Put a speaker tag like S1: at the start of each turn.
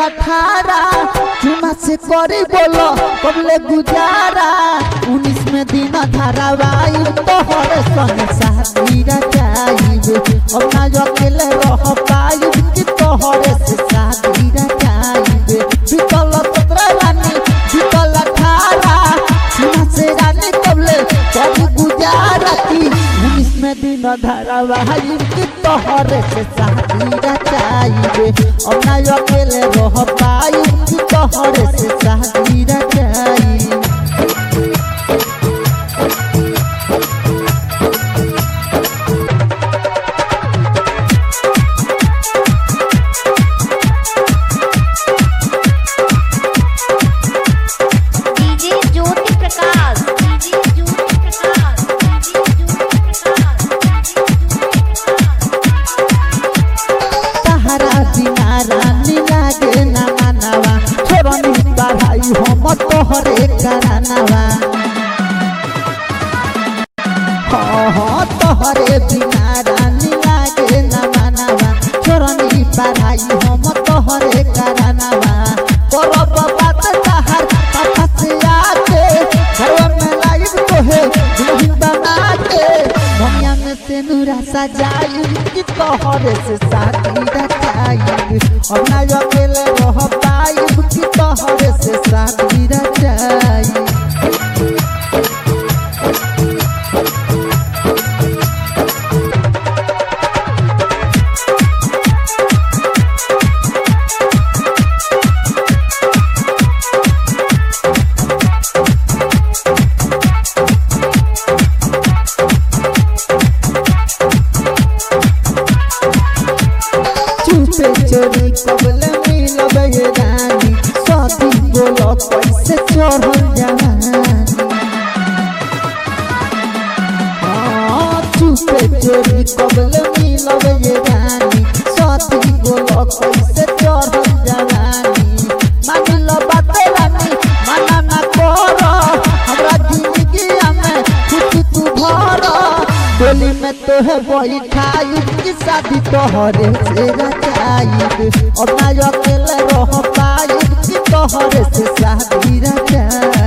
S1: 18 चुमा से करी बोलो कबले गुजारा 19 में दिन धारावाई तोहरे संग शादी रचाइबे अब ना अकेले रह पाई कि तोहरे से शादी रचाइबे बीतल 17 रानी बीतल 18 चुमा से रानी कबले करी गुजारा 19 में दिन धारावाई कि तोहरे से शादी रचाइबे अब ना अकेले रह पाई कि तोहरे से शादी रचाई तोहरे करानवा तोहरे बिना रानी लागे न मानवा छोरनी पढ़ाई हम तोहरे करानवा करब बात तहर पापा से आके घर में लाइव तोहे दुल्हन बना के दुनिया में से नूरा सजाई कि तोहरे से शादी रचाई अब ना अकेले रह पाई कि तोहरे से शादी रचाई चोरी कबले मिलब ये रानी शादी बोलो कैसे चढ़ल जवानी चुपे चोरी कबले मिलब ये रानी शादी बोलो कैसे चढ़ल जवानी मान लो बात रानी मना ना करो हमरा जिंदगी में खुद तू भर डोली में तोहे बैठाई कि शादी तोहरे से रचाई अब ना अकेले रह पाई कि तोहरे से शादी रचाई।